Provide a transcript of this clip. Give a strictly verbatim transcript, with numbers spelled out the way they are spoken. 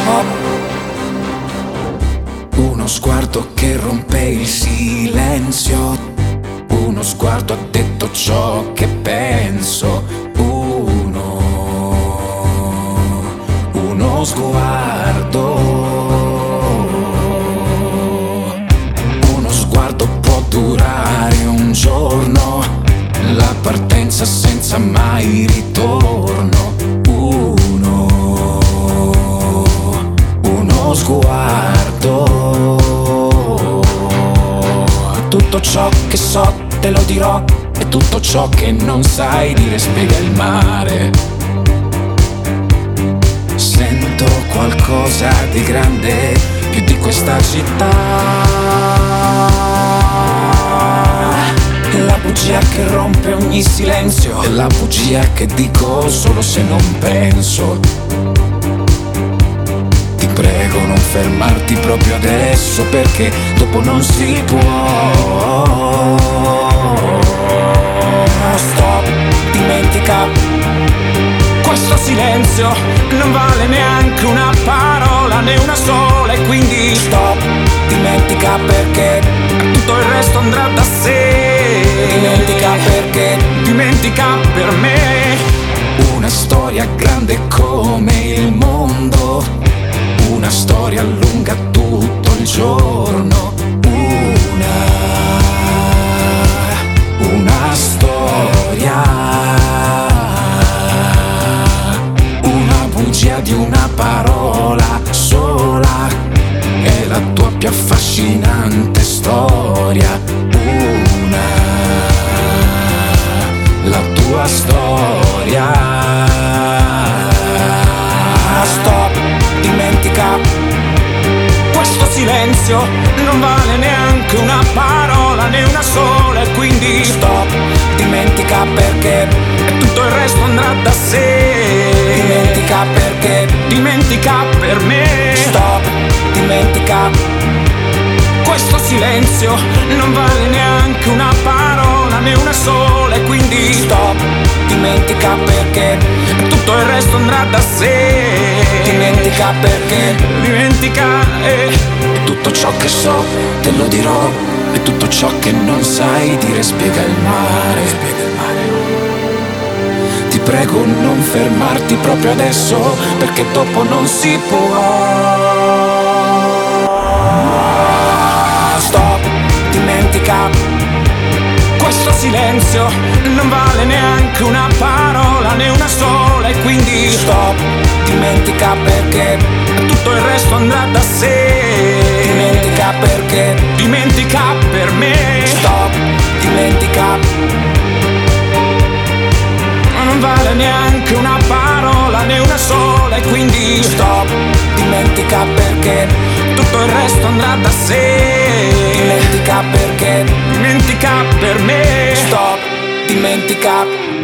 Uno sguardo che rompe il silenzio, uno sguardo ha detto ciò che penso. Uno, uno sguardo. Uno sguardo può durare un giorno, la partenza senza mai ritorno. Uno, uno sguardo. Tutto ciò che so te lo dirò, e tutto ciò che non sai dire spiega il mare. Sento qualcosa di grande, più di questa città. È la bugia che rompe ogni silenzio, è la bugia che dico solo se non penso. Ti prego non fermarti proprio adesso, perché dopo non si può. Stop, dimentica. Questo silenzio non vale neanche una parola, né una sola, e quindi stop, dimentica, perché tutto il resto andrà da sé. Dimentica, perché dimentica per me. Una storia grande come il mondo, una storia lunga tutto il giorno. Una, una storia, una bugia di una parola sola, è la tua più affascinante storia. Una, la tua storia. Stop, dimentica. Questo silenzio non vale neanche una parola, né una sola, e quindi stop, dimentica, perché tutto il resto andrà da sé. Dimentica, perché dimentica per me. Stop, dimentica. Questo silenzio non vale neanche una parola, né una sola, e quindi stop, dimentica, perché tutto il resto andrà da sé. Dimentica, perché dimentica, eh. E tutto ciò che so te lo dirò, e tutto ciò che non sai dire spiega il mare. Spiega il mare. Ti prego non fermarti proprio adesso, perché dopo non si può. Stop, dimentica. Questo silenzio non vale neanche una parola, né una sola, e quindi stop, dimentica, perché tutto il resto andrà da sé. Dimentica, perché dimentica per me. Stop, dimentica. Non vale neanche una parola, né una sola, e quindi stop, dimentica, perché tutto il resto andrà da sé. Dimentica, perché dimentica per me. Stop, dimentica.